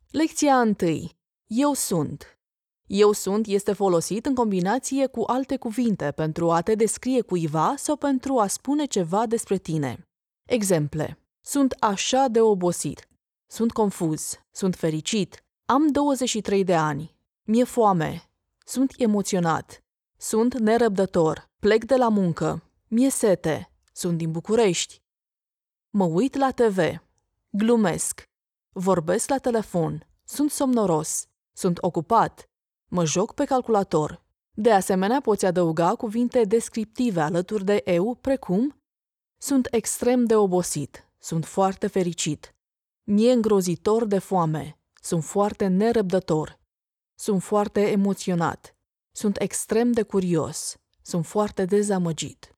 Lecția 1. Eu sunt. Eu sunt este folosit în combinație cu alte cuvinte pentru a te descrie cuiva sau pentru a spune ceva despre tine. Exemple. Sunt așa de obosit. Sunt confuz. Sunt fericit. Am 23 de ani. Mi-e foame. Sunt emoționat. Sunt nerăbdător. Plec de la muncă. Mi-e sete. Sunt din București. Mă uit la TV. Glumesc. Vorbesc la telefon. Sunt somnoros. Sunt ocupat. Mă joc pe calculator. De asemenea, poți adăuga cuvinte descriptive alături de eu, precum sunt extrem de obosit. Sunt foarte fericit. Mi-e îngrozitor de foame. Sunt foarte nerăbdător. Sunt foarte emoționat. Sunt extrem de curios. Sunt foarte dezamăgit.